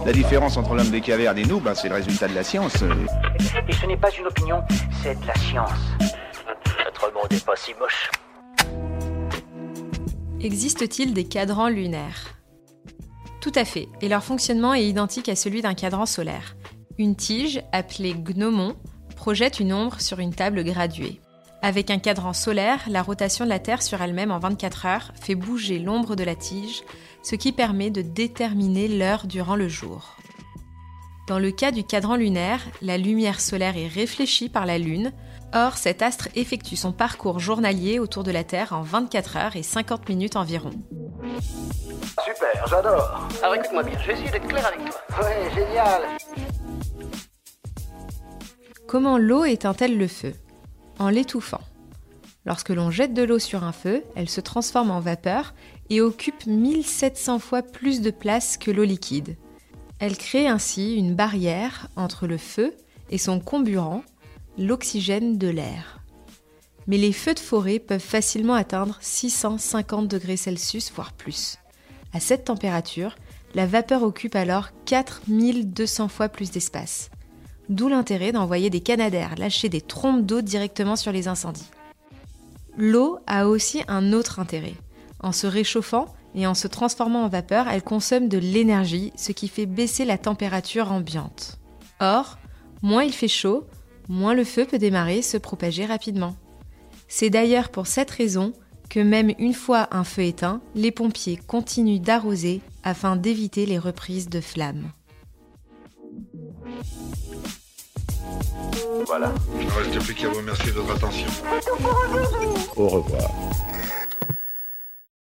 La différence entre l'homme des cavernes et nous, c'est le résultat de la science. Et ce n'est pas une opinion, c'est de la science. Notre monde n'est pas si moche. Existe-t-il des cadrans lunaires ? Tout à fait, et leur fonctionnement est identique à celui d'un cadran solaire. Une tige, appelée gnomon, projette une ombre sur une table graduée. Avec un cadran solaire, la rotation de la Terre sur elle-même en 24 heures fait bouger l'ombre de la tige, ce qui permet de déterminer l'heure durant le jour. Dans le cas du cadran lunaire, la lumière solaire est réfléchie par la Lune. Or, cet astre effectue son parcours journalier autour de la Terre en 24 heures et 50 minutes environ. Super, j'adore. Alors écoute-moi bien, je vais essayer d'être clair avec toi. Ouais, génial. Comment l'eau éteint-elle le feu ? En l'étouffant. Lorsque l'on jette de l'eau sur un feu, elle se transforme en vapeur et occupe 1700 fois plus de place que l'eau liquide. Elle crée ainsi une barrière entre le feu et son comburant, l'oxygène de l'air. Mais les feux de forêt peuvent facilement atteindre 650 degrés Celsius, voire plus. À cette température, la vapeur occupe alors 4200 fois plus d'espace. D'où l'intérêt d'envoyer des canadaires lâcher des trompes d'eau directement sur les incendies. L'eau a aussi un autre intérêt. En se réchauffant et en se transformant en vapeur, elle consomme de l'énergie, ce qui fait baisser la température ambiante. Or, moins il fait chaud, moins le feu peut démarrer et se propager rapidement. C'est d'ailleurs pour cette raison que même une fois un feu éteint, les pompiers continuent d'arroser afin d'éviter les reprises de flammes. Voilà. Il ne reste plus qu'à vous remercier de votre attention. Au revoir.